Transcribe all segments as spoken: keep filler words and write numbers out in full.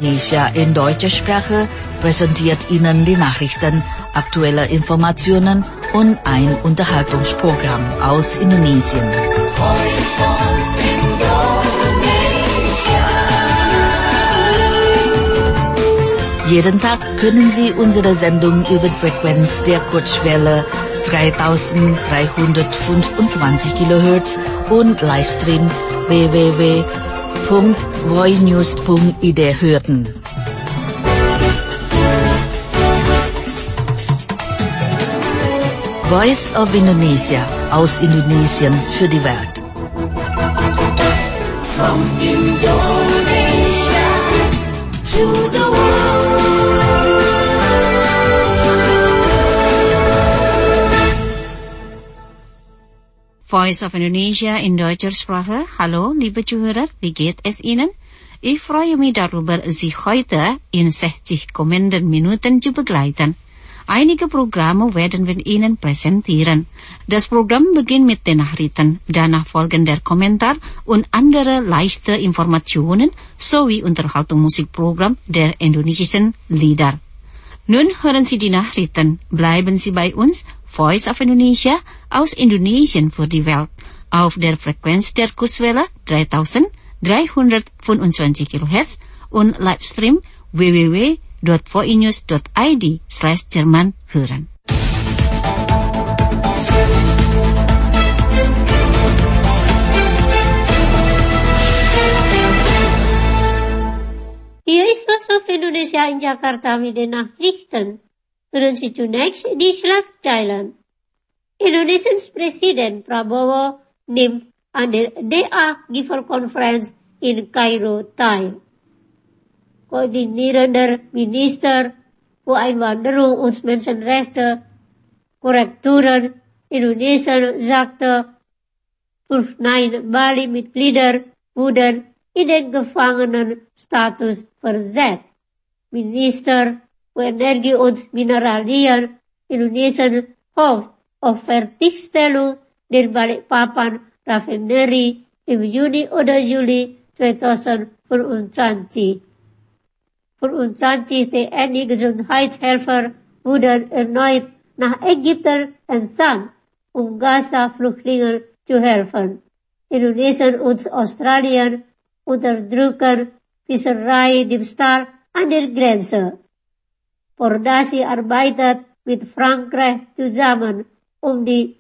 Indonesia in deutscher Sprache präsentiert Ihnen die Nachrichten, aktuelle Informationen und ein Unterhaltungsprogramm aus Indonesien. Jeden Tag können Sie unsere Sendung über die Frequenz der Kurzwelle dreitausenddreihundertfünfundzwanzig Kilohertz und Livestream w w w punkt voinews punkt i d hören. Voice of Indonesia, aus Indonesien für die Welt. From Indonesia to the Voice of Indonesia in deutscher Sprache. Hallo, liebe Zuhörer, wie geht es Ihnen? Ich freue mich darüber, Sie heute in sechzig kommenden Minuten zu begleiten. Einige Programme werden wir Ihnen präsentieren. Das Programm beginnt mit den Nachrichten, danach folgen der Kommentar und andere leichte Informationen sowie Unterhaltungsmusikprogramm der indonesischen Lieder. Nun hören Sie die Nachrichten. Bleiben Sie bei uns. Voice of Indonesia aus Indonesien für die Welt auf der Frequenz der Kurzwelle dreitausenddreihundertfünfundzwanzig Kilohertz und Livestream w w w punkt voinews punkt i d slash Jerman hören. Hier ist Voice of Indonesia in Jakarta mit den Nachrichten. Hören Sie zunächst die Schlagzeilen. Indonesiens Präsident Prabowo nimmt an der D A-Gipfelkonferenz in Kairo teil. Koordinierender Minister für Einwanderung und Menschenrechte, Korrekturen Indonesien sagte, fünf neun Bali-Mitglieder wurden in den Gefangenenstatus versetzt. Minister für Energie und Mineralien Indonesien hofft auf Fertigstellung der Balikpapan Raffinerie im Juni oder Juli zweitausendfünfundzwanzig. fünfundzwanzig T N I-Gesundheitshelfer wurden erneut nach Ägypten entsandt, um Gaza-Flüchtlingen zu helfen. Indonesien und Australien unterdrücken Fischerei-Diebstahl an der Grenze. Pordasi arbeitet mit Frankreich zusammen, um die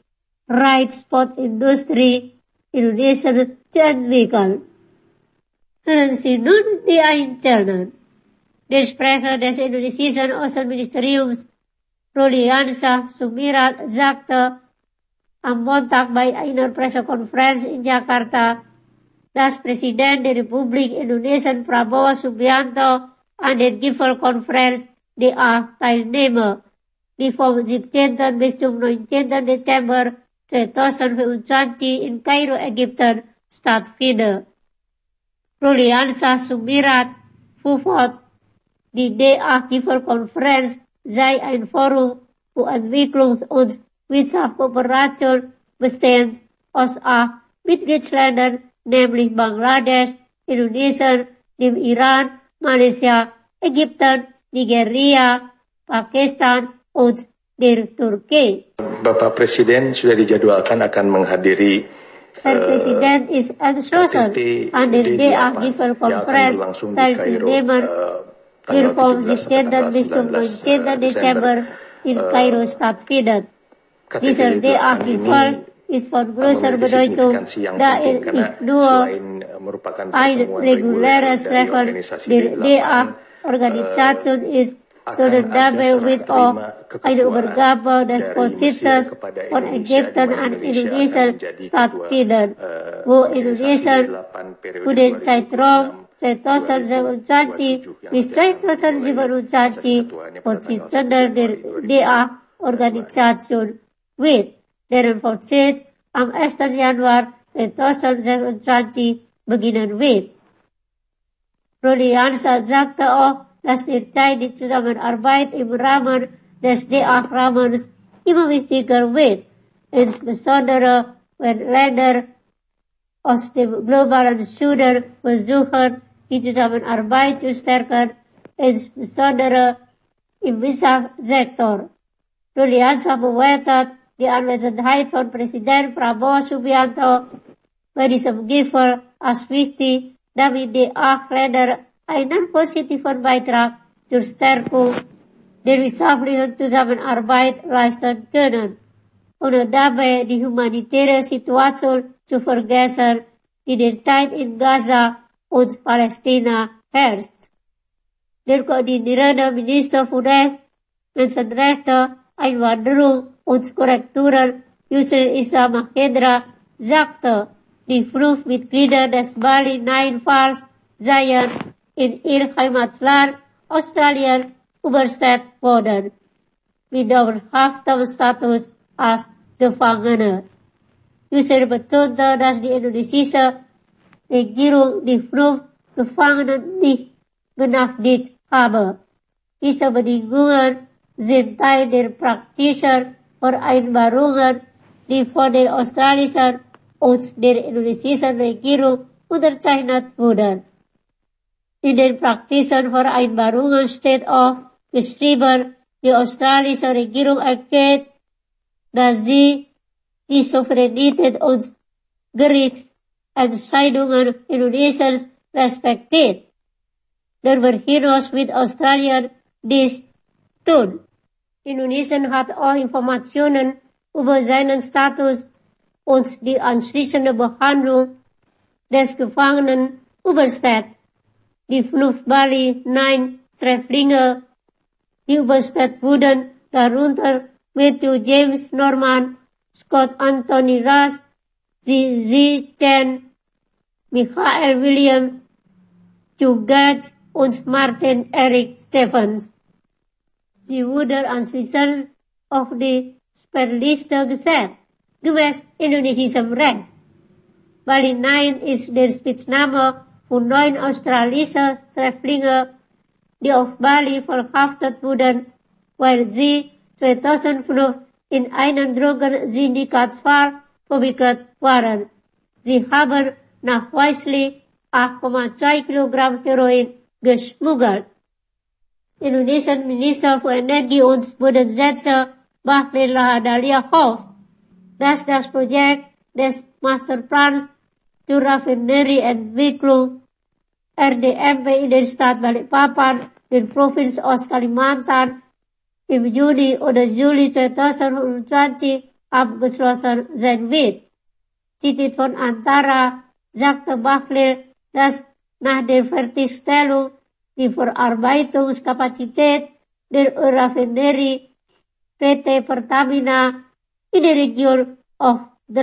Reitsportindustrie Indonesien zu entwickeln. Hören Sie nun die Einzelnen. Der Sprecher des indonesischen Außenministeriums, Ruliansyah Sumirat, sagte am Montag bei einer Pressekonferenz in Jakarta, dass Präsident der Republik Indonesien Prabowo Subianto an der Gipfelkonferenz D A teilnehme, die vom siebzehnten bis zum neunzehnten Dezember zweitausendfünfundzwanzig in Kairo, Ägypten stattfindet. Ruliansyah Sumirat fuhr die D A-Gipfelkonferenz sei ein Forum für Entwicklung und Wirtschaftskooperation bestehend aus acht Mitgliedsländern, nämlich Bangladesch, Indonesien, dem Iran, Malaysia, Ägypten, Nigeria, Pakistan und der Türkei. Bapak Presiden sudah dijadwalkan akan menghadiri Herr Präsident ist entschlossen, an der D A-Gipfelkonferenz teilzunehmen, die vom siebzehnten bis zum neunzehnten Dezember in Kairo stattfindet. Dieser D A-Gipfel ist von größer Bedeutung, da er nicht nur ein reguläres Treffen der D A-Organisation ist, sondern dabei wird auch eine Übergabe des Vorsitzes von Ägypten an Indonesien stattfinden, wo Indonesien für den Zeitraum zweitausendsechsundzwanzig bis zweitausendsiebenundzwanzig Vorsitzender der D A-Organisation wird, deren Vorsitz am ersten Januar zweitausendsechsundzwanzig beginnen wird. Ruliansyah sagte auch, dass derzeit die Zusammenarbeit im Rahmen des D A-Rahmens immer wichtiger wird, insbesondere wenn Länder aus dem globalen Süden versuchen, die Zusammenarbeit zu stärken, insbesondere im Wissenschaftssektor. Ruliansyah bewertet die Anwesenheit von Präsident Prabowo Subianto bei diesem Gipfel als wichtig, damit die acht Länder einen positiven Beitrag zur Stärkung der wirtschaftlichen Zusammenarbeit leisten können, ohne dabei die humanitäre Situation zu vergessen, die derzeit in Gaza und Palästina herrscht. Der koordinierende Minister für Recht, Menschenrechte, Einwanderung und Korrekturen, Yusril Issa Mahendra, sagte, die fünf Mitglieder des Bali neun Falls seien in ihr Heimatland Australien überstellt worden, mit dauerhaftem Status als Gefangene. Yusril betonte, dass die indonesische Regierung die fünf Gefangenen nicht benachrichtigt habe. Diese Bedingungen sind Teil der praktischen Vereinbarungen, die von der australischen und der indonesischen Regierung unterzeichnet wurden. In den praktischen Vereinbarungen steht auch geschrieben, die australische Regierung erklärt, dass sie die Souveränität und Gerichtsentscheidungen Indonesiens respektiert. Darüber hinaus wird Australien dies tun. Indonesien hat auch Informationen über seinen Status und die anschließende Behandlung des Gefangenen überstellt. Die fünf Bali neun Sträflinge, die überstellt wurden, darunter Matthew James Norman, Scott Anthony Ross, Zizi Chen, Michael William Jugat und Martin Eric Stephens. Sie wurden anschließend auf die Sperrliste gesetzt, gemäß indonesischem Recht. Bali neun ist der Spitzname für neun australische Sträflinge, die auf Bali verhaftet wurden, weil sie zweitausendfünf in einen Drogensyndikatsfall verwickelt waren. Sie haben nachweislich acht Komma zwei Kilogramm Heroin geschmuggelt. Indonesian Minister für Energie und Bodenschätze Bahlil Lahadalia hofft, dass das Projekt des Masterplans zur Raffinerieentwicklung R D M P in der Stadt Balikpapan, der Provinz Ostkalimantan, im Juni oder Juli zweitausendfünfundzwanzig abgeschlossen sein wird. Zitat von Antara sagte Bahlil, dass nach der Fertigstellung die Verarbeitungskapazität der Raffinerie P T Pertamina in der Region auf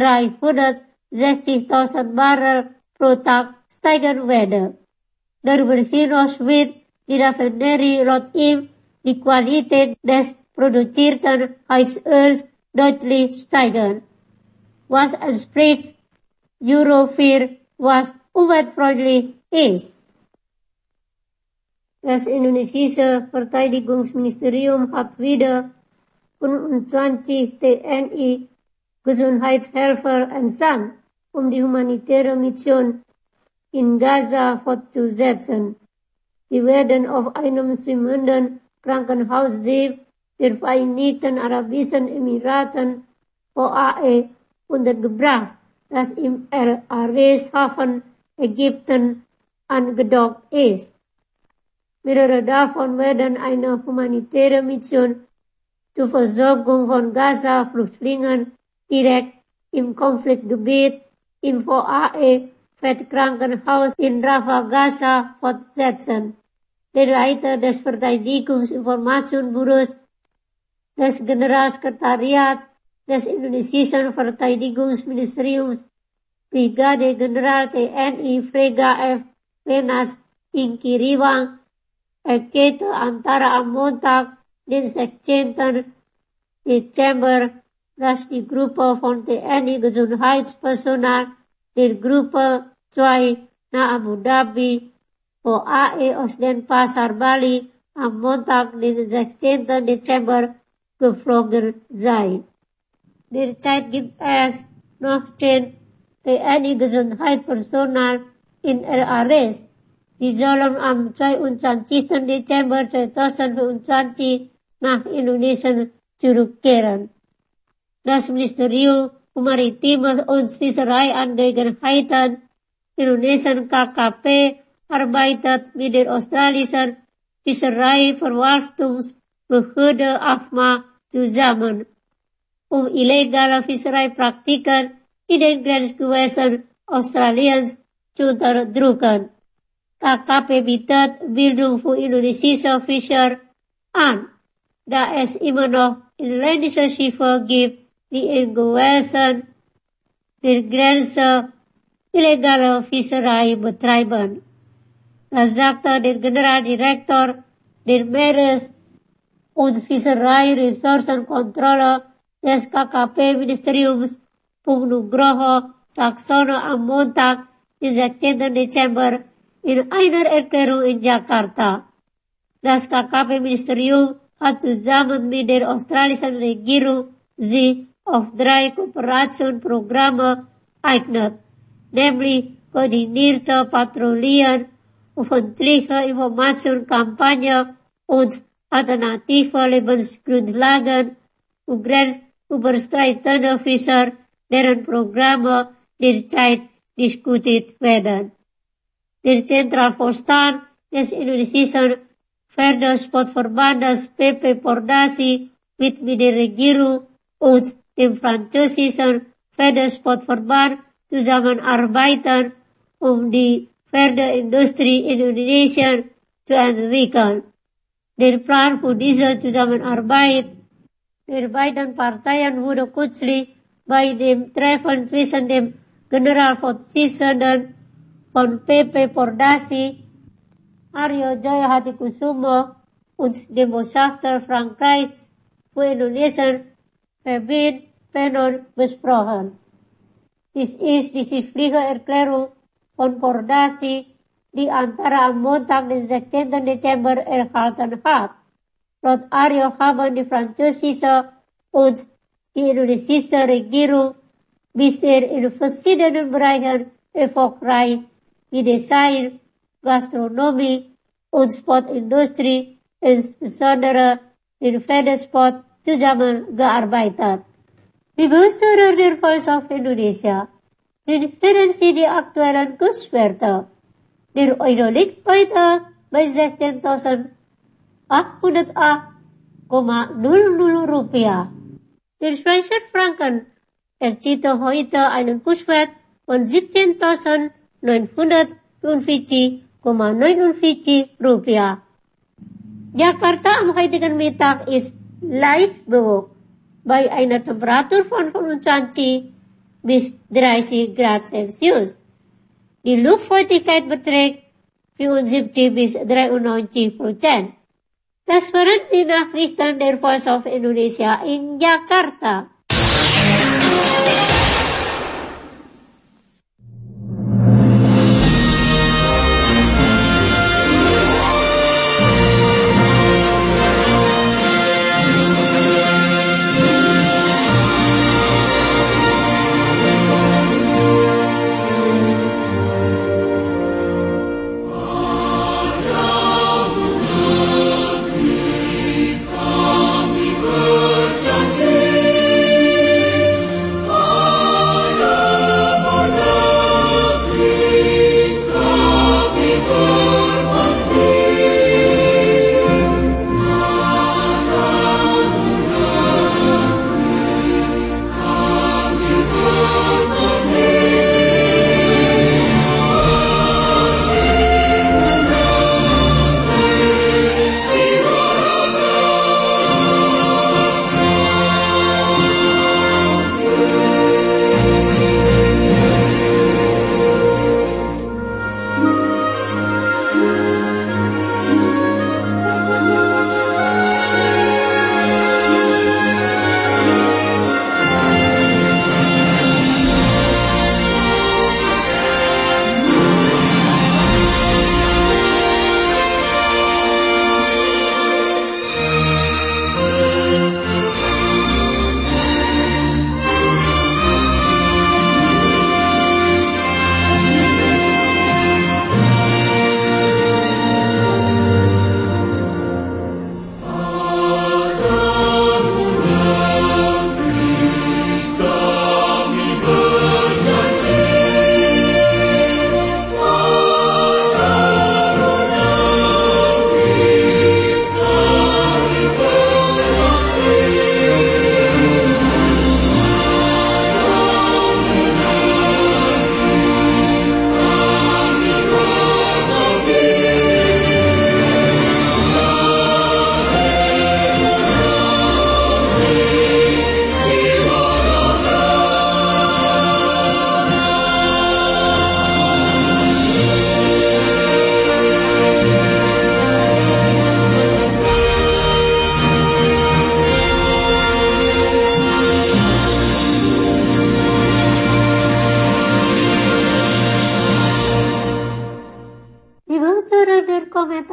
dreihundertsechzigtausend Barrel pro Tag steigen werde. Darüber hinaus wird die Raffinerie laut ihm die Qualität des produzierten Heizöls deutlich steigern, was entspricht Euro vier, was umweltfreundlich ist. Das indonesische Verteidigungsministerium hat wieder fünfundzwanzig T N I Gesundheitshelfer entsandt, um die humanitäre Mission in Gaza fortzusetzen. Sie werden auf einem schwimmenden Krankenhausschiff der Vereinigten Arabischen Emiraten O A E untergebracht, das im Ares-Hafen Ägypten angedockt ist. Mehrere davon werden eine humanitäre Mission zur Versorgung von Gaza-Flüchtlingen direkt im Konfliktgebiet im O A E-Fettkrankenhaus in Rafah, Gaza fortsetzen. Der Leiter des Verteidigungsinformationsbüros des Generalsekretariats des indonesischen Verteidigungsministeriums, Brigade General T N I Frega F. Wenas Ingkiriwang, erklärte Antara am Montag, den sechzehnten Dezember, dass die Gruppe von T N I Gesundheitspersonal der Gruppe zwei nach Abu Dhabi O A E aus Denpasar, Bali am Montag, den sechzehnten Dezember geflogen sei. Derzeit gibt es noch zehn T N I Gesundheitspersonal in Ares, di dalam am try untran citen Desember dua ribu untran ci nah Indonesia Curugkeran. Das Ministerium Maritimes und Fischereiangelegenheiten Indonesian K K P arbeitet mit der australischen Fischereiverwaltungsbehörde A F M A zusammen, um illegale Fischereipraktiken in den Grenzgewässern Australiens zu unterdrücken. K K P bietet Bildung für indonesische Fischer an, da es immer noch inländische Schiffe gibt, die in Gewässern der Grenze illegale Fischerei betreiben. Das sagte der Generaldirektor der Meeres- und Fischereiressourcenkontrolle des K K P-Ministeriums Nugroho Saksono am Montag, den sechzehnten Dezember, in einer Erklärung in Jakarta. Das K K P-Ministerium hat zusammen mit der australischen Regierung sich auf drei Kooperationsprogramme eignet, nämlich koordinierte Patrouillen, öffentliche Informationskampagne und alternative Lebensgrundlagen für grenzüberschreitende Fischer, deren Programme derzeit diskutiert werden. Der Zentralvorstand des indonesischen Pferdesportverbandes P P Pordasi wird mit der Regierung und dem französischen Pferdesportverband zusammenarbeiten, um die Pferdeindustrie in Indonesien zu entwickeln. Der Plan für diese Zusammenarbeit der beiden Parteien wurde kürzlich bei dem Treffen zwischen dem Generalvorsitzenden von P P Pordasi, Aryo Joyo Hatikusumo, und dem Botschafter Frankreichs für Indonesien, Fabien Penon, besprochen. Dies ist die schriftliche Erklärung von Pordasi, die antara am Montag, den sechzehnten Dezember erhalten hat. Laut Aryo haben die französische und die indonesische Regierung bisher in verschiedenen Bereichen erfolgreich wie Desain, Gastronomie und Sportindustrie, insbesondere den Pferdesport, zusammengearbeitet. Liebe Zuhörer der Voice of Indonesia, hören Sie die aktuellen Kurswerte. Der Euro liegt heute bei sechzehntausendachthundertacht Komma null null Rupiah. Der Schweizer Franken erzielte heute einen Kurswert von siebzehntausendneunhundertfünfundvierzig Komma neunundvierzig Rupiah. Jakarta am heutigen Mittag ist leicht bewölkt bei einer Temperatur von fünfundzwanzig bis dreißig Grad Celsius. Die Luftfeuchtigkeit beträgt vierundsiebzig bis dreiundneunzig Prozent. Das waren die Nachrichten der Voice of Indonesia in Jakarta. Kami berjanji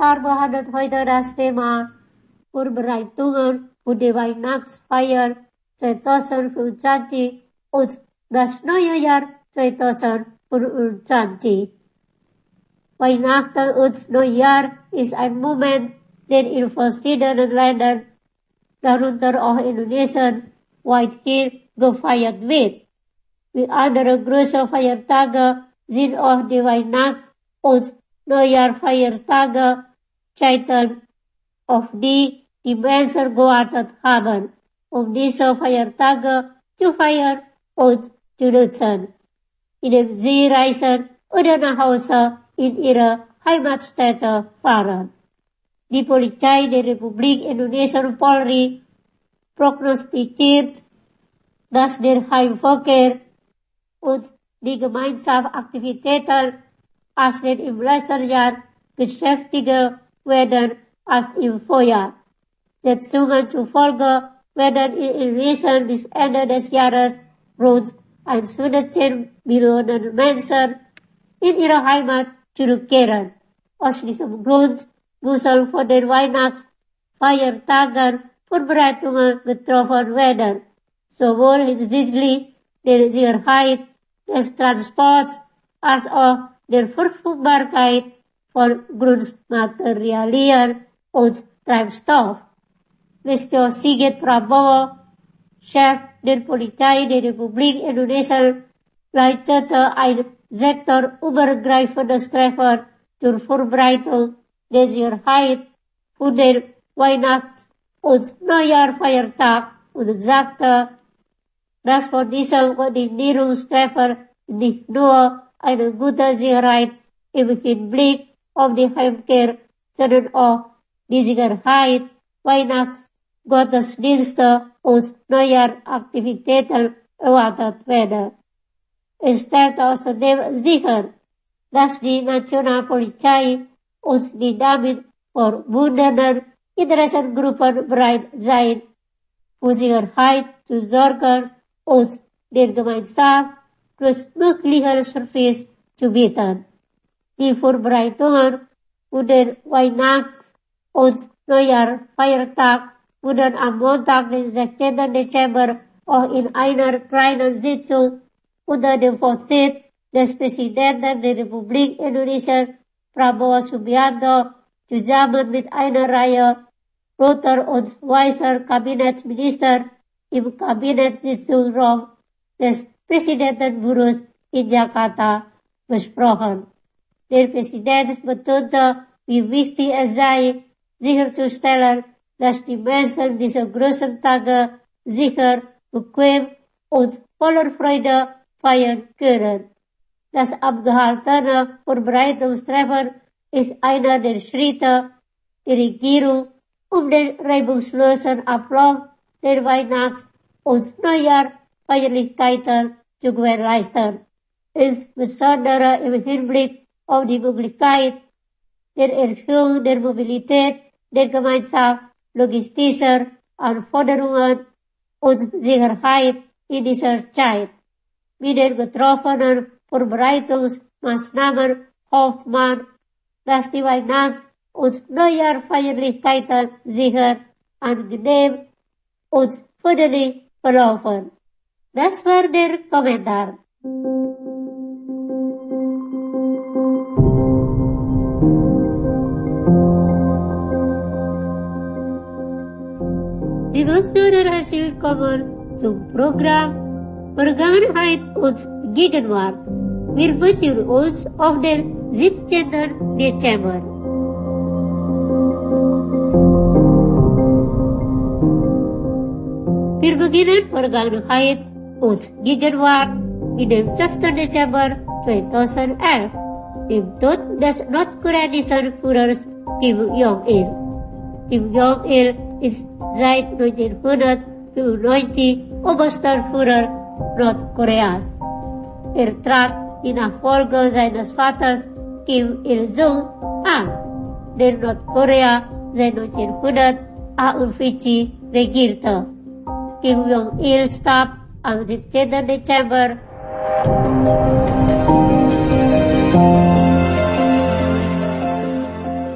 Verantwoordelijkheid heute das Thema Vorbereitungen für die Weihnachtsfeier zwanzig fünfundzwanzig und das neue Jahr zwanzig fünfundzwanzig. Weihnachten und Neujahr ist ein Moment, der in verschiedenen Ländern, darunter auch Indonesien, weithin gefeiert wird. Wie andere große Feiertage sind auch die Weihnachts- und Neujahrfeiertage Zeiten, auf die die Menschen gewartet haben, um diese Feiertage zu feiern und zu nutzen, indem sie reisen oder nach Hause in ihre Heimatstädte fahren. Die Polizei der Republik Indonesia Polri prognostiziert, dass der Heimverkehr und die Gemeinschaftsaktivitäten als den im letzten Jahr beschäftiger werden als im Vorjahr. Schätzungen zufolge werden in Indonesien bis Ende des Jahres rund hundertzehn Millionen Menschen in ihre Heimat zurückkehren. Aus diesem Grund müssen von den Weihnachtsfeiertagen Vorbereitungen getroffen werden, sowohl hinsichtlich der Sicherheit des Transports als auch der Verfügbarkeit von Grundmaterialien und Treibstoff. Listio Sigit Prabowo, Chef der Polizei der Republik Indonesia, leitete ein sektorübergreifendes Treffen zur Vorbereitung der Sicherheit für den Weihnachts- und Neujahrfeiertag und sagte, dass von diesem Koordinierungstreffen nicht nur eine gute Sicherheit im Hinblick auf die Heimkehr, sondern auch die Sicherheit Weihnachts-, Gottesdienste und Neujahraktivitäten erwartet werde. Es stellte außerdem sicher, dass die Nationalpolizei und die damit verbundenen Interessengruppen bereit seien, für Sicherheit zu sorgen und der Gemeinschaft größtmöglichen Service zu bieten. Die Vorbereitungen für den Weihnachts- und Neujahrfeiertag wurden am Montag, den sechzehnten Dezember, auch in einer kleinen Sitzung unter dem Vorsitz des Präsidenten der Republik Indonesia, Prabowo Subianto, zusammen mit einer Reihe roter und weißer Kabinettsminister im Kabinettssitzungsraum des Präsidentenbüros in Jakarta besprochen. Der Präsident betonte, wie wichtig es sei, sicherzustellen, dass die Menschen diese großen Tage sicher, bequem und voller Freude feiern können. Das abgehaltene Vorbereitungstreffen ist einer der Schritte der Regierung, um den reibungslosen Ablauf der Weihnachts- und Neujahrfeierlichkeiten zu gewährleisten, insbesondere im Hinblick auf die Möglichkeit der Erhöhung der Mobilität der Gemeinschaft, logistischer Anforderungen und Sicherheit in dieser Zeit. Mit den getroffenen Vorbereitungsmaßnahmen hofft man, dass die Weihnachts- und Neujahrfeierlichkeiten sicher, angenehm und friedlich verlaufen. Das war der Kommentar. Liebe Zuhörer, herzlich willkommen zum Programm Vergangenheit und Gegenwart. Wir beziehen uns auf den siebzehnten Dezember. Wir beginnen Vergangenheit und Gegenwart in dem zwölften Dezember zweitausendelf, dem Tod des nordkoreanischen Führers Kim Jong-il. Kim Jong-il ist seit neunzehnhundertfünfundneunzig oberster Führer Nordkoreas. Er trat die Nachfolge seines Vaters Kim Il-sung an, der Nordkorea seit neunzehnhundertachtundvierzig regierte. Kim Jong-il starb am siebzehnten Dezember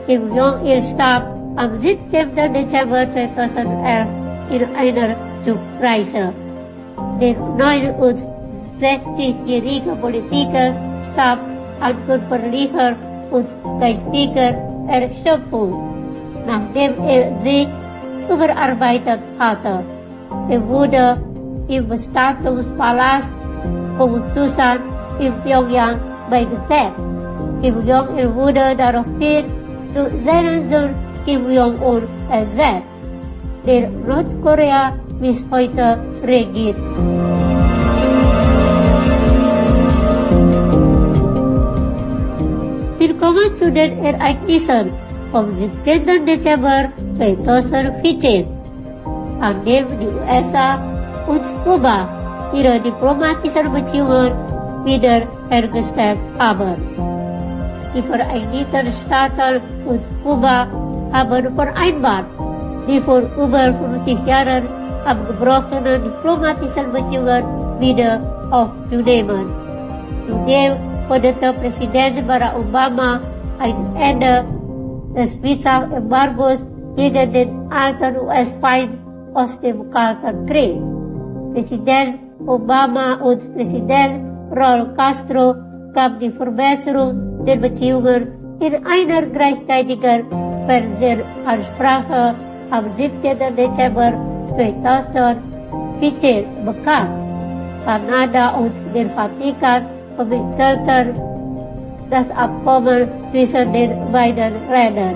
Kim Jong-il starb am siebzehnten Dezember zweitausendelf in einer Zugreise. Der neunundsechzigjährige Politiker starb an körperlicher und geistiger Erschöpfung, nachdem er sich überarbeitet hatte. Er wurde im Bestattungspalast Hongsusan in Pyongyang beigesetzt. Kim Jong-il wurde daraufhin durch seinen Sohn Kim Jong-un ersetzt, der Nordkorea bis heute regiert. Willkommen zu den Ereignissen vom siebzehnten Dezember zweitausendvierzehn, an dem die U S A und Kuba ihre diplomatischen Beziehungen wieder hergestellt haben. Die Vereinigten Staaten und Kuba haben vereinbart, die vor über fünfzig Jahren abgebrochenen diplomatischen Beziehungen wieder aufzunehmen. Zudem forderte Präsident Barack Obama ein Ende des Visa-Embargos gegen den alten U S-Feind aus dem Kalten Krieg. Präsident Obama und Präsident Raul Castro gab die Verbesserung der Beziehungen in einer gleichzeitigen Fernsehansprache am siebzehnten Dezember zweitausendvierzehn bekannt. Kanada und der Vatikan vermittelten das Abkommen zwischen den beiden Ländern.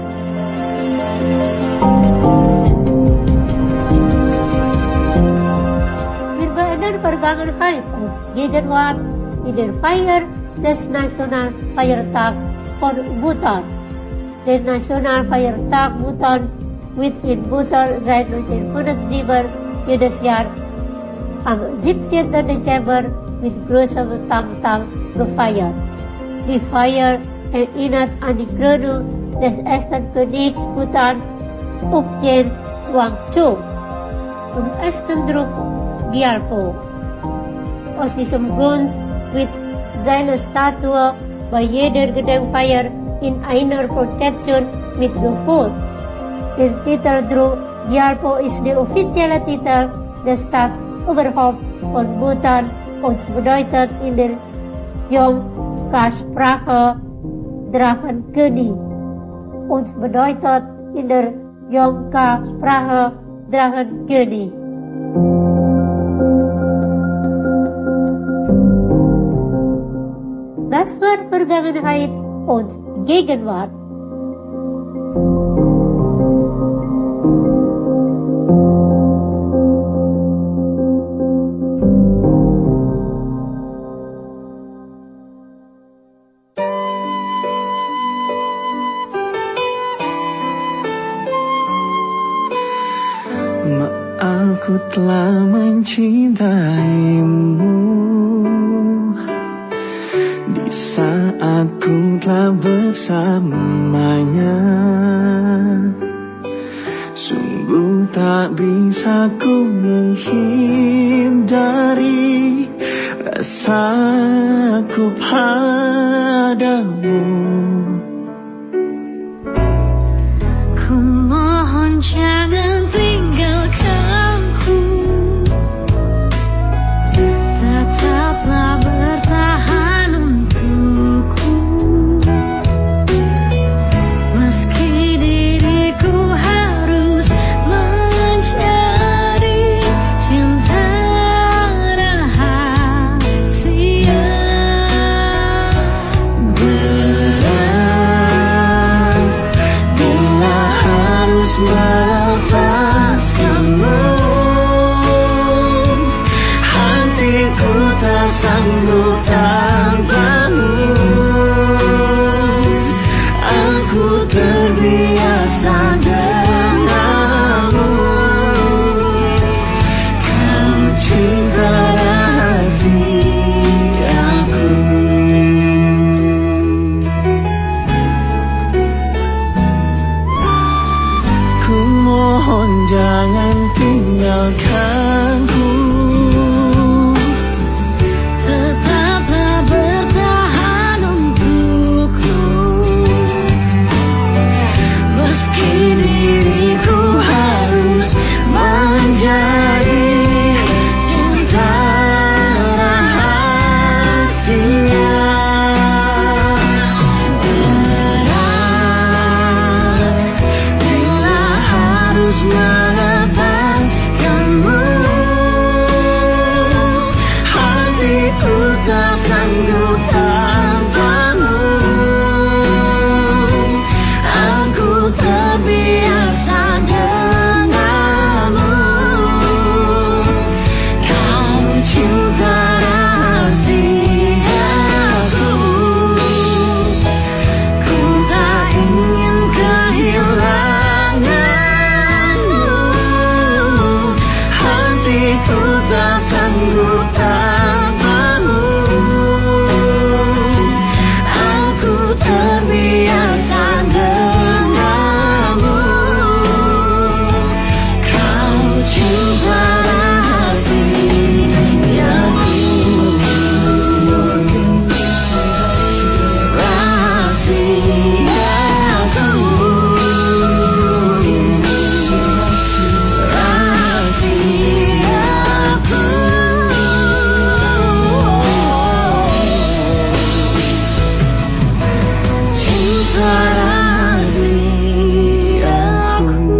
Wir beenden Vergangenheit und Gegenwart in der Feier des Nationalfeiertags von Bhutan. Der Nationalfeiertag Bhutans wird in Bhutan seit neunzehnhundertsieben jedes Jahr am siebzehnten Dezember mit großem Tamtam gefeiert. Die Feier erinnert an die Krönung des ersten Königs Bhutans, Ukjen Wangchuck, vom ersten Druck Gyalpo. Aus diesem Grund wird seine Statue bei jeder Gedenkfeier in einer Prozession mitgeführt. Der Titel Druck Gyalpo ist der offizielle Titel des Staatsoberhaupts von Bhutan und bedeutet in der Yongka-Sprache Drachenkönig und bedeutet in der Yongka-Sprache Drachenkönig. Das war Vergangenheit und Gegenwart. Aku telah mencintaimu di saat ku telah bersamanya. Sungguh tak bisa ku menghindari rasaku padamu. Ku mohon jangan tinggalkanku, tetaplah bertahan untukku. Meski diriku harus mencari cinta rahasia. Berat bila harus melepaskanmu, hatiku tak sanggup tanpamu. Aku terbiasa denganmu, kau cinta rahasiaku. Ku mohon jangan tinggalkanku, tetaplah bertahan untukku. harus melepaskanmu. Hatiku tak sanggup tanpamu. Aku terbiasa denganmu. Kau cinta rahasiaku. Ku tak ingin kehilanganmu. Hatiku tak sanggup tanpamu. Aku terbiasa denganmu. Kau cinta rahasiaku. Rahasiaku. Rahasiaku. Cinta rahasiaku.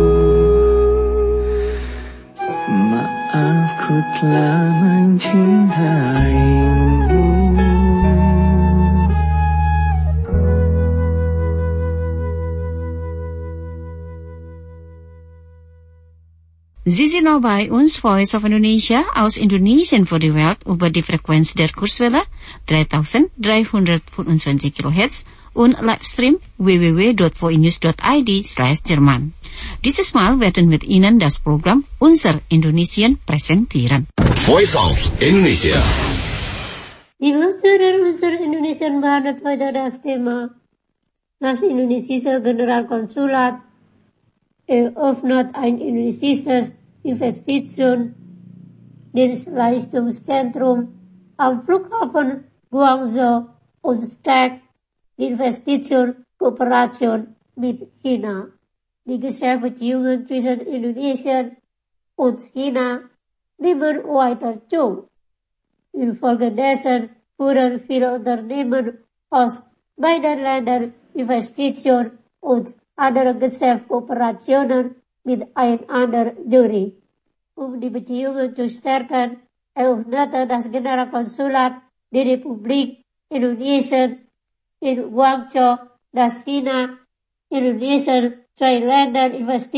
Maaf ku telah mencintaimu. Sie sind noch bei uns, Voice of Indonesia, aus Indonesien für die Welt über die Frequenz der Kurzwelle dreitausenddreihundertfünfundzwanzig Kilohertz und Livestream w w w punkt voinews punkt i d slash Jerman. Dieses Mal werden wir Ihnen das Programm Unser Indonesien präsentieren. Voice of Indonesia. Liebe Zuhörer, unser Indonesien behandelt heute das Thema das indonesische Generalkonsulat eröffnet ein indonesisches Investition Dienstleistungszentrum am Flughafen Guangzhou und stärkt die Investitionskooperation mit China. Die Geschäftsbeziehungen zwischen Indonesien und China nehmen weiter zu. Infolgedessen führen viele Unternehmen aus beiden Ländern Investitionen und andere Geschäftskooperationen miteinander durch. Um die Beziehungen zu stärken, eröffnete das Generalkonsulat der Republik Indonesien in Guangzhou das China Indonesien zwei Länder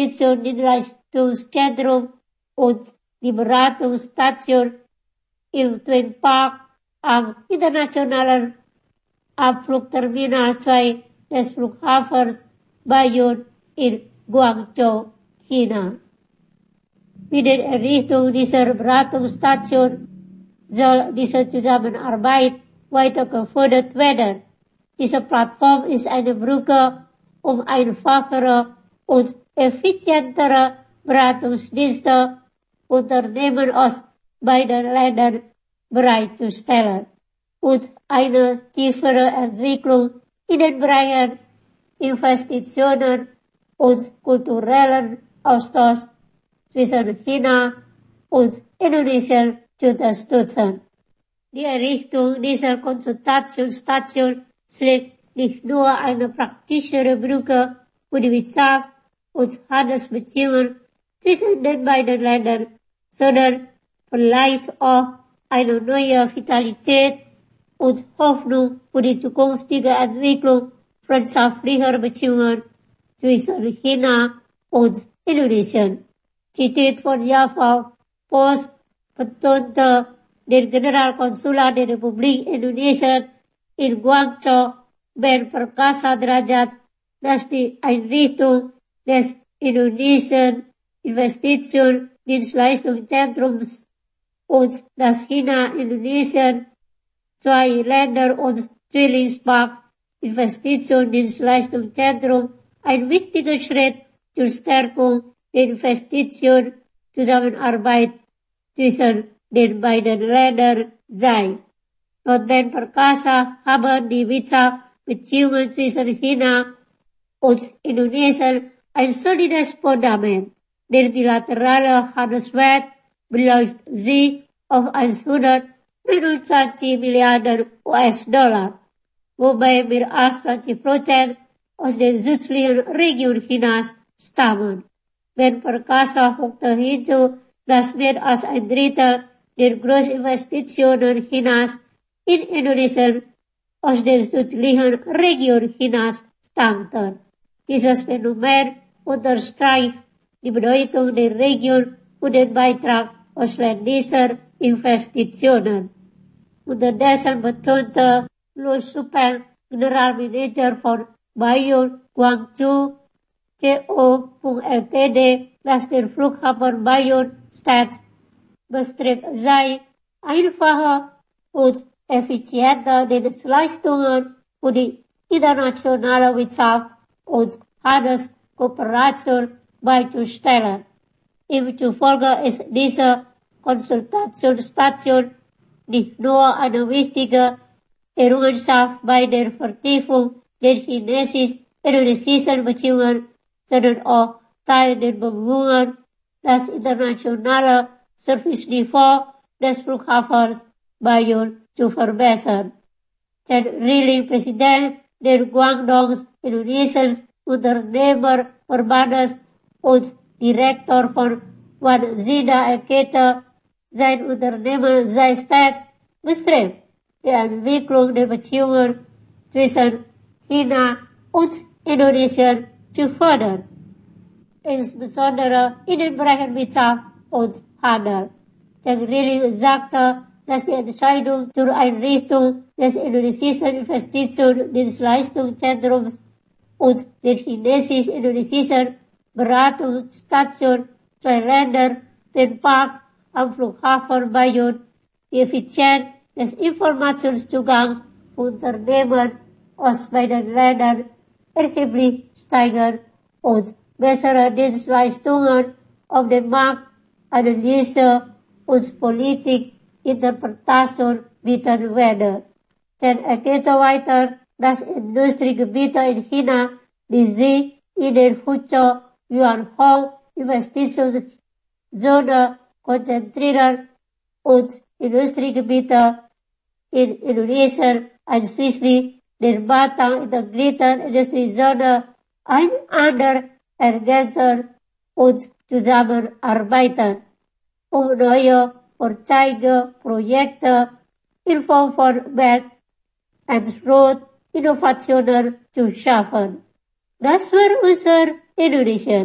Investitionsdienstleistungszentrum und die Beratungsstation im Twin Park am internationalen Abflugterminal zwei des Flughafens Baiyun in Guangzhou, China. Mit der Errichtung dieser Beratungsstation soll diese Zusammenarbeit weiter gefördert werden. Diese Plattform ist eine Brücke, um einfachere und effizientere Beratungsdienste Unternehmen aus beiden Ländern bereitzustellen und eine tiefere Entwicklung in den Bereichen Investitionen und kulturellen Austausch zwischen China und Indonesien zu unterstützen. Die Errichtung dieser Konsultationsstation schlägt nicht nur eine praktischere Brücke für die Wirtschaft und Handelsbeziehungen zwischen den beiden Ländern, sondern vielleicht auch eine neue Vitalität und Hoffnung für die zukünftige Entwicklung freundschaftlicher Beziehungen zwischen China und Indonesien. Zitiert von Java Post betonte der Generalkonsulat der Republik Indonesien in Guangzhou, Ben Perkasa Derajat, dass die Einrichtung des Indonesien Investitionsdienstleistungszentrums und das China-Indonesien zwei Länder und Zwillingspark Investitionsdienstleistungszentrum ein wichtiger Schritt zur Stärkung der Investitionszusammenarbeit zwischen den beiden Ländern sei. Laut Ben Perkasa haben die Wirtschaftsbeziehungen zwischen China und Indonesien ein solides Fundament. Der bilaterale Handelswert beläuft sich auf hundertneunundzwanzig Milliarden U S-Dollar, wobei mehr als zwanzig Prozent aus der südlichen Region Chinas stammen. Ben perkasa hok terhijau das wird als ein Drittel der Großinvestitionen Chinas in Indonesia aus der südlichen Region Chinas stammten. Dieses Phänomen unterstreicht die Bedeutung der Region und den Beitrag ausländischer Investitionen. Unterdessen betonte Luo Supeng, Generalmanager von Baiyun Guangzhou C O Ltd, dass der Flughafen Baiyun staatsbetrieb sei, einfacher und effizienter Dienstleistungen für die internationale Wirtschaft und Handelskooperation beizustellen. Ihm zufolge ist diese Konsultationsstation nicht nur eine wichtige Errungenschaft bei der Vertiefung der chinesisch-indonesischen Beziehungen, sondern auch Teil der Bemühungen, das internationale Serviceniveau des Flughafens Baiyun zu verbessern. Chen Riling, Präsident der Guangdong Indonesian Unternehmerverbandes und Direktor von Wanzida-Kette, sein Unternehmen sei stets bestrebt, die Entwicklung der Beziehungen zwischen China und Indonesien zu fördern, insbesondere in den Bereichen Wirtschaft und Handel. Chen Riling sagte, dass die Entscheidung zur Einrichtung des indonesischen Investitionsdienstleistungszentrums und der chinesisch-indonesischen Beratungsstation zwei Länder den Parks am Flughafen Baiyun die Effizienz des Informationszugangs für Unternehmen aus beiden Ländern erheblich steigern und bessere Dienstleistungen auf dem Markt, Analyse und Politikinterpretation bieten werde. Chen erklärte weiter, dass Industriegebiete in China, die sich in den Future Yuan Hong Investitionszone konzentrieren und Industriegebiete in Indonesien, einschließlich der Batam integrierten Industriezone, einander ergänzen und zusammenarbeiten, um neue Vorzeigeprojekte in Form von Belt and Road Innovationen zu schaffen. Das war unser Indonesien.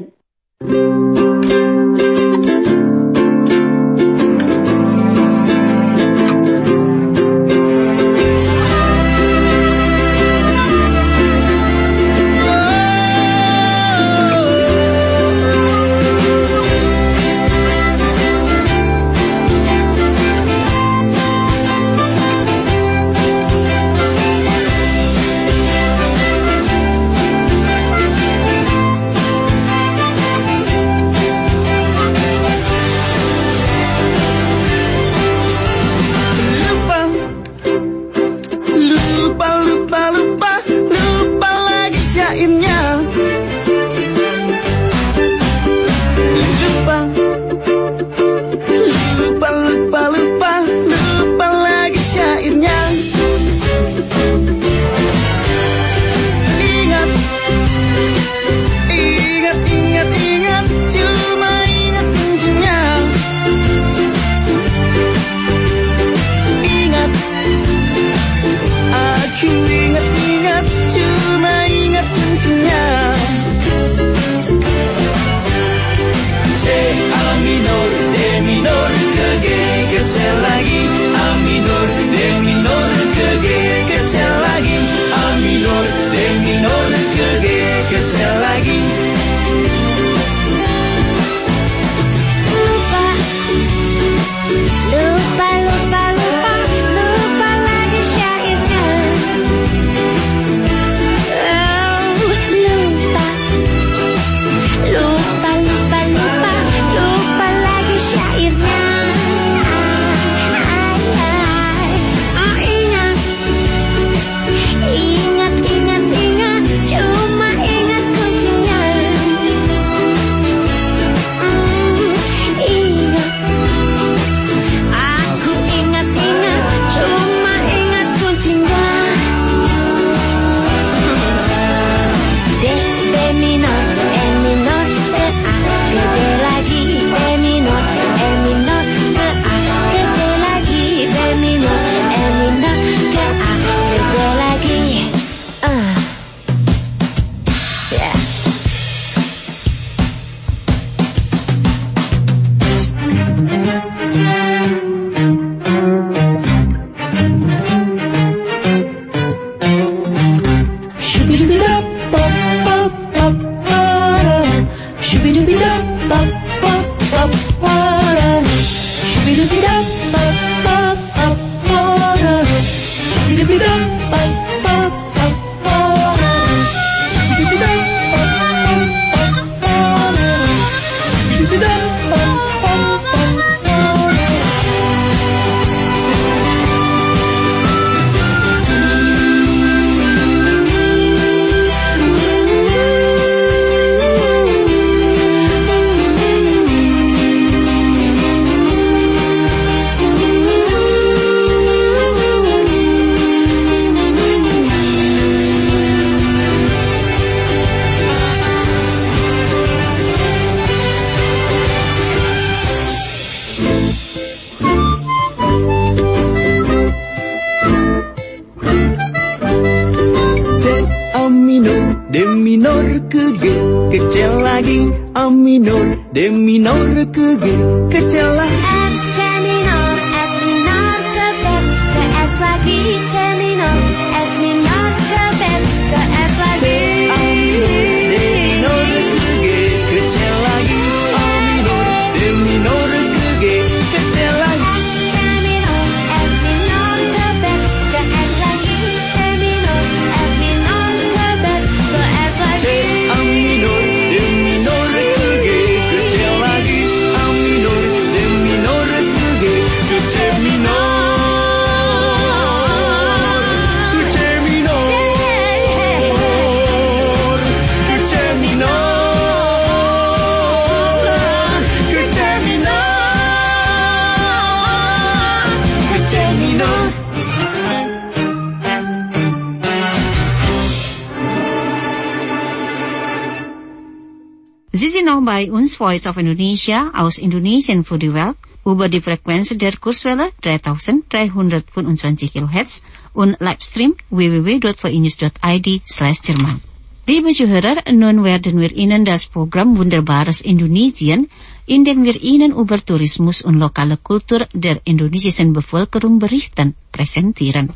D minor ke G kecil lagi. S C minor, F minor ke B ke S lagi. C minor, F minor ke B ke F lagi. A minor, D minor ke G kecil lagi. A minor, D minor ke G kecil lagi. S C minor, F minor ke B ke S lagi. C minor, F minor ke B ke S lagi. A minor, D minor ke G kecil lagi. A minor, D minor ke G ke C minor. Ke C minor. Ke C minor. Ke C minor. Ke C minor. Sie sind noch bei uns, Voice of Indonesia, aus Indonesien für die Welt, über die Frequenz der Kurswelle dreitausenddreihundertfünfundzwanzig Kilohertz und Livestream w w w dot v i news dot i d slash Jerman. Liebe Zuhörer, nun werden wir Ihnen das Programm Wunderbares Indonesien, in dem wir Ihnen über Tourismus und lokale Kultur der indonesischen Bevölkerung berichten, präsentieren.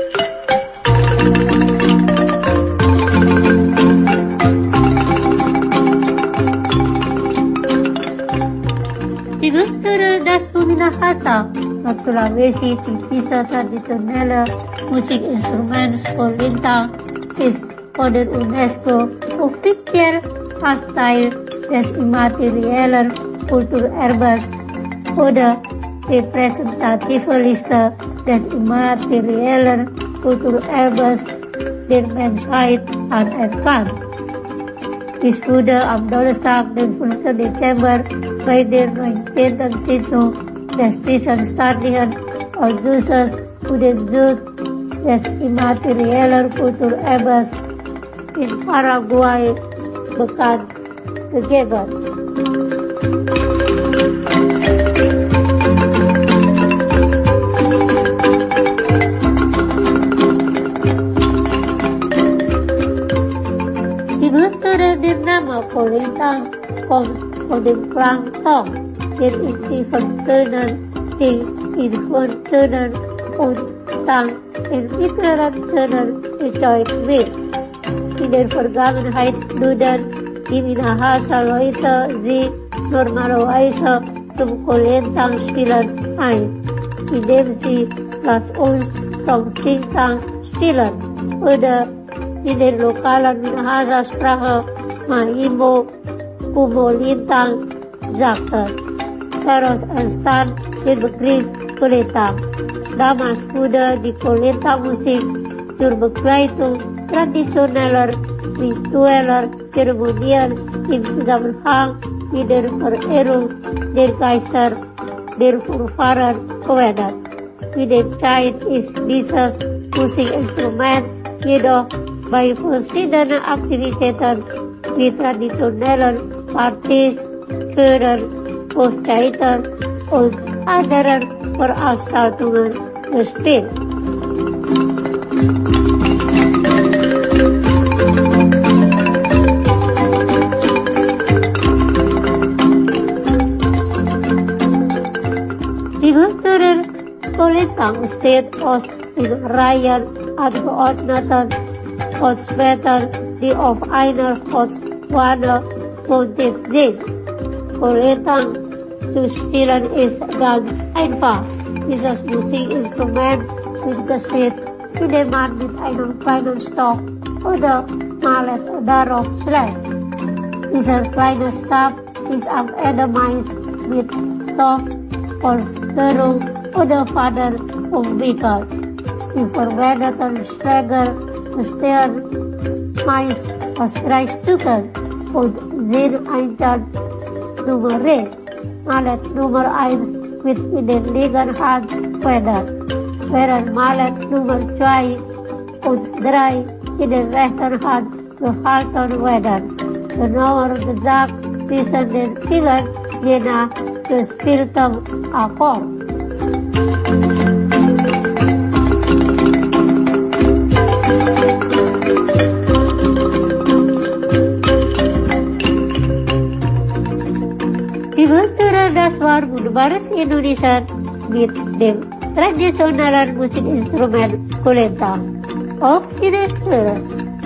Tiga Sura das Minahasa, at Sulawesi, tipisa tradisionelle Musikinstruments voor Lintang, is voor de UNESCO officieel vaststijl des immateriële cultuurerbes oder representatieve Liste des immateriële cultuurerbes der Mensheid anerkannt. Dies wurde am Donnerstag, den fünften Dezember, bei der neunzehnten Sitzung des zwischenstaatlichen Ausschusses für den Schutz des immateriellen Kulturerbes in Paraguay bekannt gegeben. Die Wurzeln der Name Kolintang kommt von dem Klang Tong, der in tiefen Tönen, die in hohen Tönen und Tang in mittleren Tönen erzeugt wird. In der Vergangenheit luden die Minahasa-Leute sie normalerweise zum Kolintang-Spielen ein, indem sie Lass uns zum Tintang spielen oder in der lokalen Minahasa-Sprache Maimo Kumolintang sagte. Daraus entstand der Begriff Kolintang. Damals wurde die Kolintang-Musik zur Begleitung traditioneller ritueller Zeremonien im Zusammenhang mit der Verehrung der Geister der Vorfahren verwendet. Mit der Zeit ist dieses Musikinstrument jedoch bei verschiedenen Aktivitäten wie traditionellen Partys, Chören, Hochzeiten und anderen Veranstaltungen gespielt. Die größere Kolintang besteht aus den Reihen Abgeordneten Holzblättern, die auf einer Holzwanne Mounted Zin. Kulitan zu spielen ist ganz einfach. Dieses Musikinstrument wird gespielt, indem man mit einem kleinen Stock oder Mallet darauf schlägt. Dieser kleine Stab ist am Ende meist mit Stoff, Polsterung oder Faden umwickelt. Die verwendeten Schläger bestehen meist aus drei Stücken und sind einzeln nummeriert. Mallet Nummer eins wird in der linken Hand Feder, während Mallet Nummer zwei und drei in der rechten Hand gehalten werden. Genauer gesagt zwischen den Fingern je nach gespieltem Akkord. Das war wunderbares Indonesia mit dem traditionellen Musikinstrument Kulintang. Auf Wiederhören!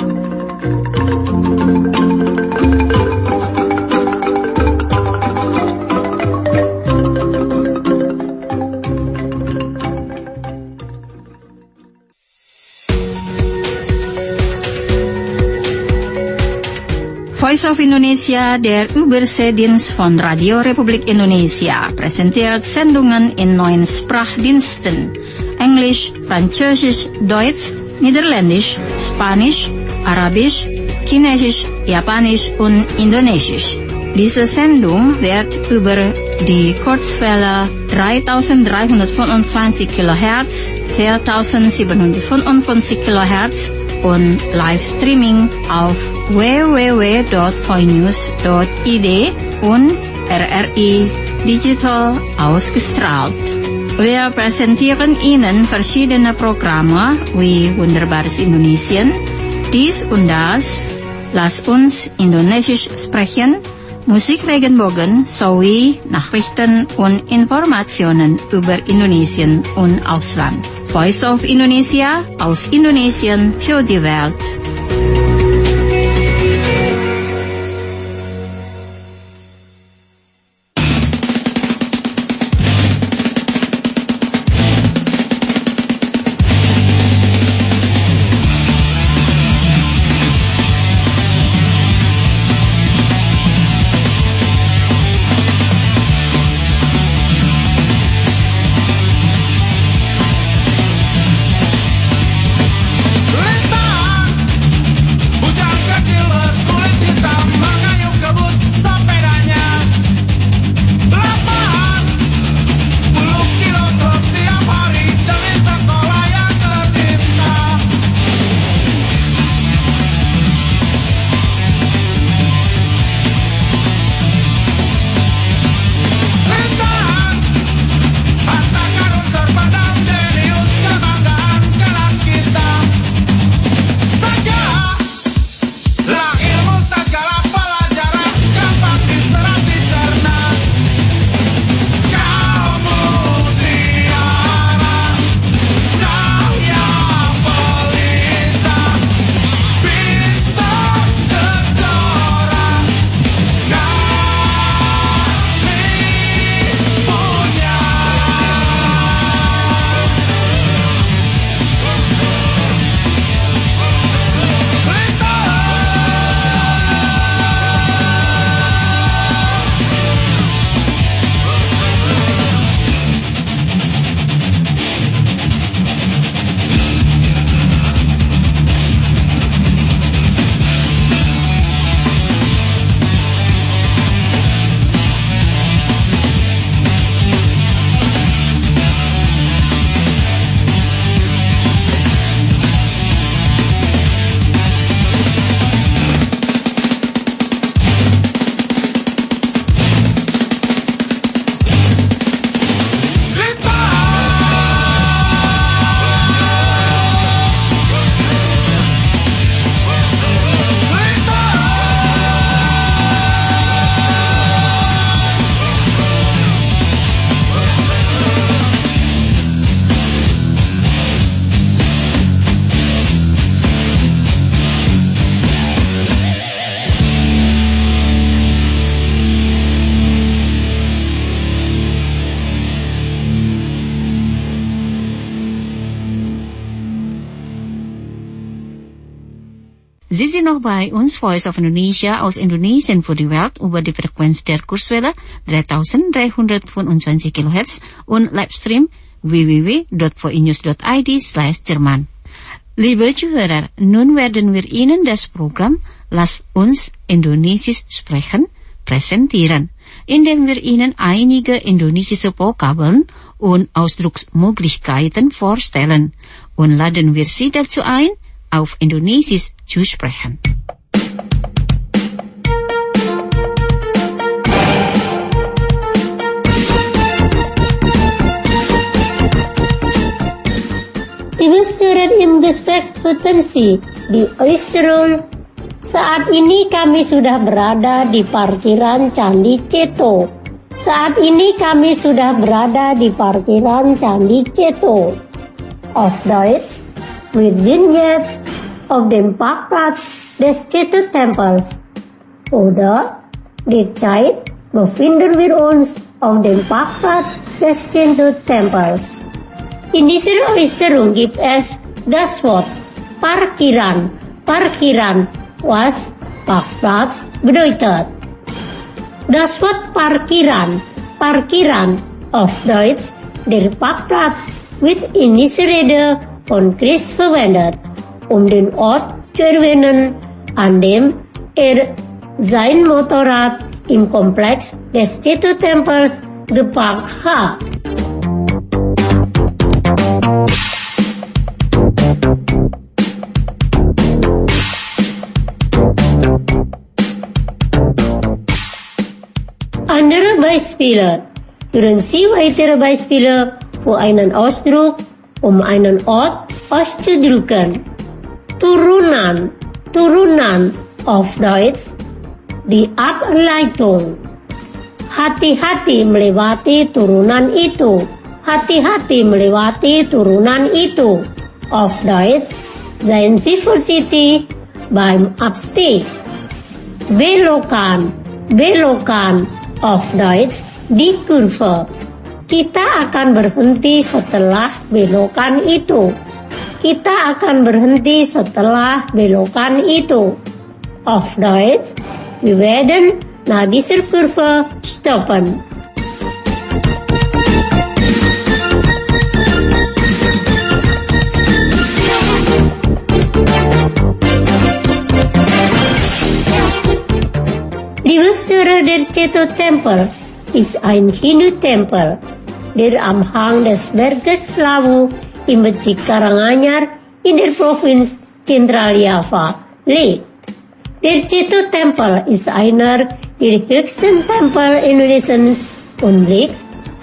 Voice of Indonesia, der Überseedienst von Radio Republik Indonesia, präsentiert Sendungen in neun Sprachdiensten: Englisch, Französisch, Deutsch, Niederländisch, Spanisch, Arabisch, Chinesisch, Japanisch und Indonesisch. Diese Sendung wird über die Kurzwelle dreitausenddreihundertfünfundzwanzig Kilohertz, viertausendsiebenhundertfünfundfünfzig Kilohertz und Livestreaming auf w w w punkt voinews punkt i d und R R I Digital ausgestrahlt. Wir präsentieren Ihnen verschiedene Programme wie Wunderbares Indonesien, dies und das, Lass uns Indonesisch sprechen, Musik Regenbogen sowie Nachrichten und Informationen über Indonesien und Ausland. Voice of Indonesia, aus Indonesien für die Welt. Sie sind noch bei uns, Voice of Indonesia aus Indonesien für die Welt über die Frequenz der Kurzwelle dreitausenddreihundertfünfundzwanzig Kilohertz und Livestream w w w dot v i news dot i d slash Jerman. Liebe Zuhörer, nun werden wir Ihnen das Programm Lass uns Indonesisch sprechen präsentieren, indem wir Ihnen einige indonesische Vokabeln und Ausdrucksmöglichkeiten vorstellen und laden wir Sie dazu ein, auf Indonesisch zu sprechen. Liebe Student im Gespräch Potensi di Oysterul, saat ini kami sudah berada di parkiran Candi Ceto. Saat ini kami sudah berada di parkiran Candi Ceto. Auf Deutsch, wir sind jetzt auf dem Parkplatz des Ceto Tempels. Oder derzeit befinden wir uns auf dem Parkplatz des Ceto Tempels. In dieser Äußerung gibt es das Wort Parkiran. Parkiran, was Parkplatz bedeutet. Das Wort Parkiran, Parkiran, auf Deutsch der Parkplatz, wird in dieser Rede von Christ verwendet, um den Ort zu erwähnen, an dem er sein Motorrad im Komplex des Ceto Tempels geparkt hat. Andere Beispiele. Hören Sie weitere Beispiele für einen Ausdruck, um einen Ort auszudrücken. Turunan, Turunan, auf Deutsch, die Ableitung. Hati-hati melewati turunan itu. Hati-hati melewati turunan itu. Auf Deutsch, seien Sie vorsichtig beim Abstieg. Belokan, belokan, auf Deutsch, di kurve. Kita akan berhenti setelah belokan itu. Kita akan berhenti setelah belokan itu. Auf Deutsch, wir werden nach dieser Kurve stoppen. Die Wurzeln der Ceto Tempel ist ein Hindu-Tempel, der am Hang des Berges Lawu im Bezirk Karanganyar in der Provinz Central Java liegt. Der Ceto Tempel ist einer der höchsten Tempel Indonesiens und liegt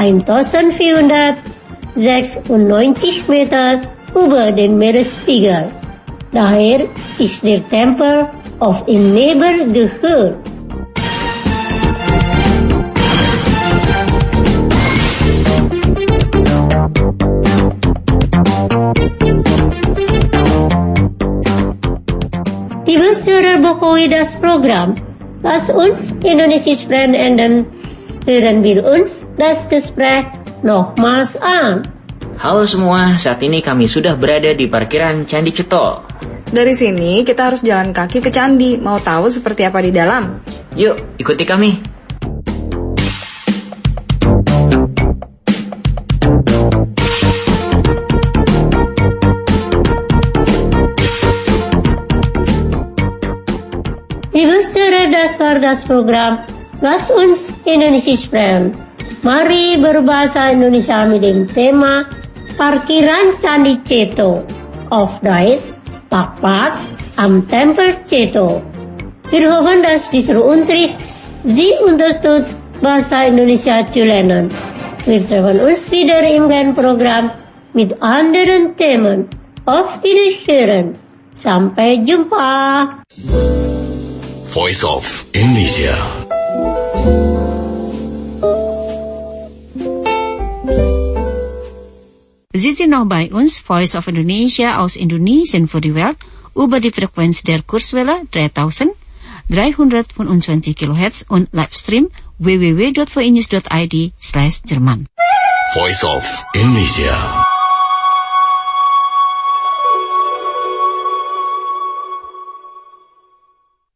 eintausendvierhundertsechsundneunzig Meter über den Meeresspiegel. Daher ist der Tempel auf ihn neben gehört. Liebe Hörer, bevor wir das Programm Lass uns Indonesisch sprechen enden, hören wir uns das Gespräch nochmals an. Halo semua, saat ini kami sudah berada di parkiran Candi Ceto. Dari sini kita harus jalan kaki ke candi. Mau tahu seperti apa di dalam? Yuk, ikuti kami. Liebe Hörer, das war das Programm Lass uns Indonesisch sprechen. Mari berbahasa Indonesia mit dem Thema Parkiran Candi Ceto. Auf Deutsch, Parkplatz am Tempel Ceto. Wir hoffen, dass dieser Unterricht Sie unterstützt, Bahasa Indonesia zu lernen. Wir treffen uns wieder im gleichen Programm mit anderen Themen. Auf Wiederhören. Sampai jumpa. Voice of Indonesia. Sie sind noch bei uns, Voice of Indonesia aus Indonesien für die Welt, über die Frequenz der Kurzwelle dreitausenddreihundertfünfundzwanzig Kilohertz und Livestream w w w dot v i news dot i d slash Jerman. Voice of Indonesia.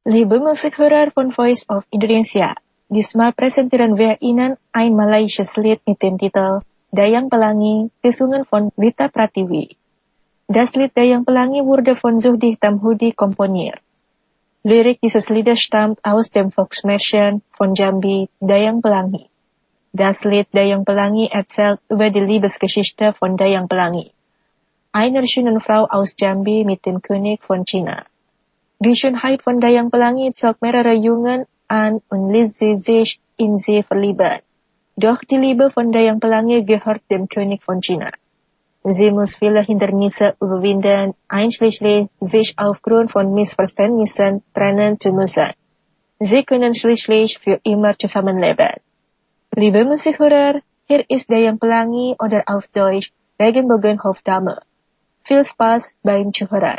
Liebe Musikhörer von Voice of Indonesia, diesmal präsentieren wir Ihnen ein malaysisches Lied mit dem Titel Dayang Pelangi, gesungen von Vita Pratiwi. Das Lied Dayang Pelangi wurde von Zuhdi Tamhudi komponiert. Lirik dieses Liedes stammt aus dem Volksmärchen von Jambi, Dayang Pelangi. Das Lied Dayang Pelangi erzählt über die Liebesgeschichte von Dayang Pelangi, einer schönen Frau aus Jambi mit dem König von China. Die Schönheit von Dayang Pelangi zog mehrere Jungen an und ließ sie sich in sie verlieben. Doch die Liebe von Dayang Pelangi gehört dem König von China. Sie muss viele Hindernisse überwinden, einschließlich sich aufgrund von Missverständnissen trennen zu müssen. Sie können schließlich für immer zusammenleben. Liebe Musikhörer, hier ist Dayang Pelangi oder auf Deutsch Regenbogenhofdame. Viel Spaß beim Zuhören.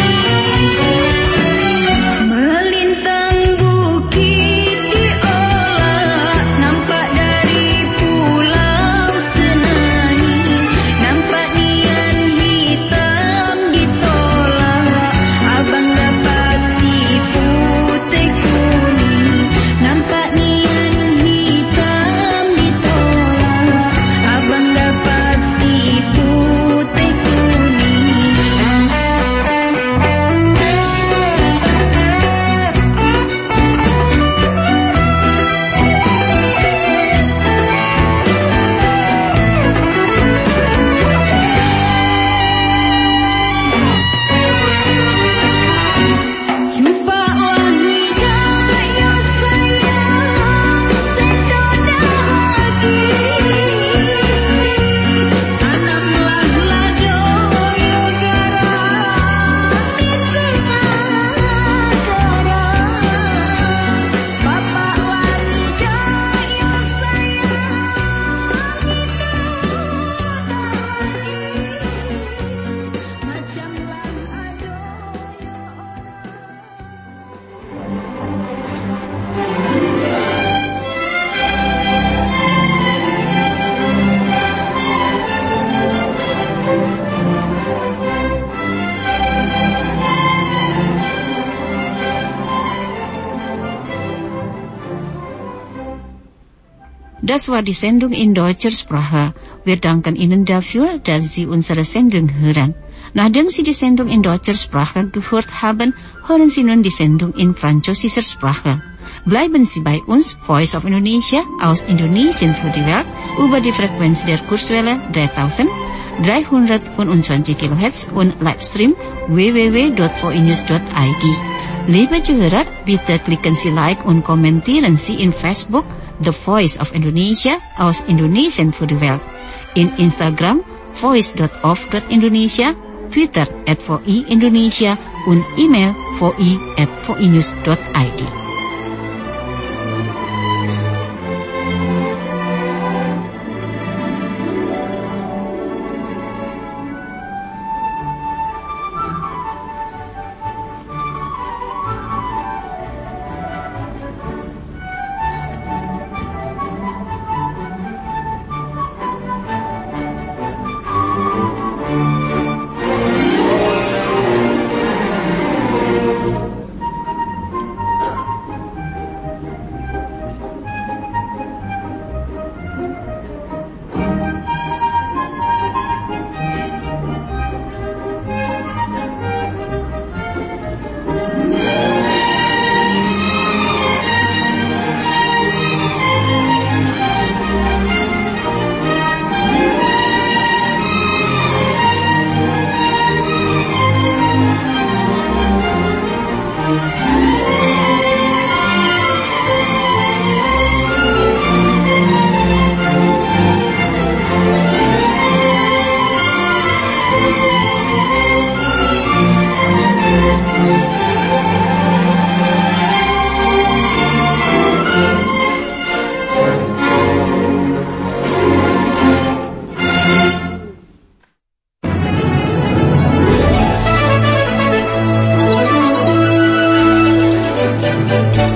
Melintang bukit di Das war die Sendung in deutscher Sprache. Wir danken Ihnen dafür, dass Sie unsere Sendung hören. Nachdem Sie die Sendung in deutscher Sprache gehört haben, hören Sie nun die Sendung in französischer Sprache. Bleiben Sie bei uns, Voice of Indonesia, aus Indonesien für die Welt, über die Frequenz der Kurzwelle dreitausenddreihundertfünfundzwanzig Kilohertz und Livestream w w w dot voinews dot i d. Liebe Zuhörer, bitte klicken Sie Like und kommentieren Sie in Facebook The Voice of Indonesia aus Indonesien für die Welt, in Instagram voice dot of dot indonesia, Twitter at voi Indonesia und E-Mail voi at voinews dot i d.